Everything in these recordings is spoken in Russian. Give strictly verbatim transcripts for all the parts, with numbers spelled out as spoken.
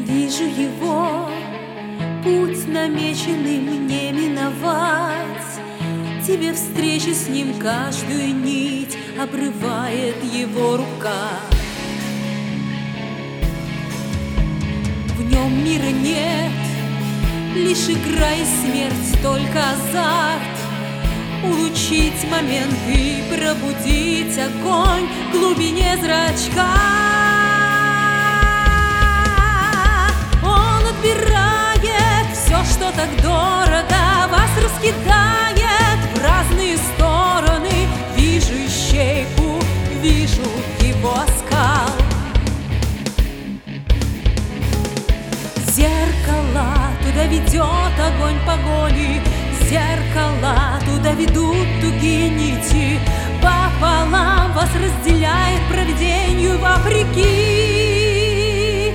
Вижу его, путь намеченный мне миновать. Тебе встречи с ним каждую нить обрывает его рука. В нем мира нет, лишь игра и смерть, только азарт. Улучшить момент и пробудить огонь в глубине зрачка. Он отбирает все, что так дорого, вас раскидает в разные стороны. Вижу ищейку, вижу его оскал. Зеркала, туда ведет огонь погони. Зеркала, туда ведут тугие нити. Пополам вас разделяет провидению вопреки.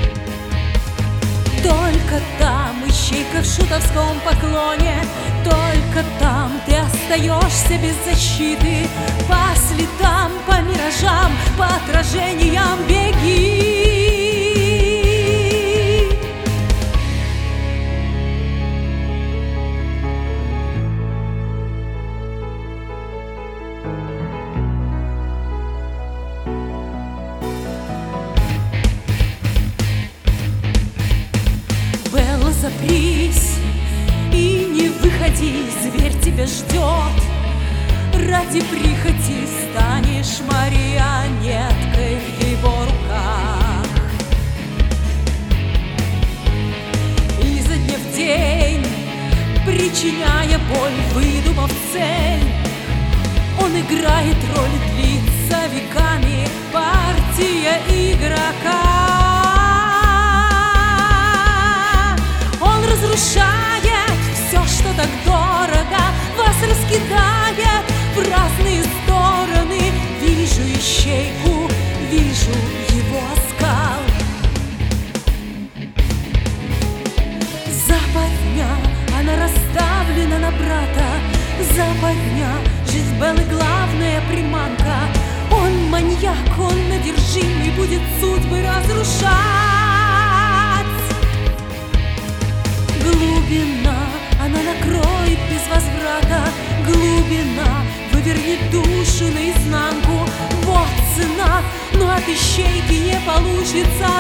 Только там ищейка в шутовском поклоне. Только там ты остаешься без защиты. По следам, по миражам, по отражениям беги. Запрись и не выходи, зверь тебя ждет. Ради прихоти станешь марионеткой в его руках. Изо дня в день, причиняя боль, выдумав цель, он играет роль, длится веками партия игрока. Разрушает все, что так дорого, вас раскидает в разные стороны. Вижу ищейку, вижу его оскал. Западня, она расставлена на брата. Западня, жизнь Беллы главная приманка. Он маньяк, он одержимый, будет судьбы разрушать. Глубина, она накроет без возврата. Глубина вывернет душу наизнанку. Вот цена, но от ищейки не получится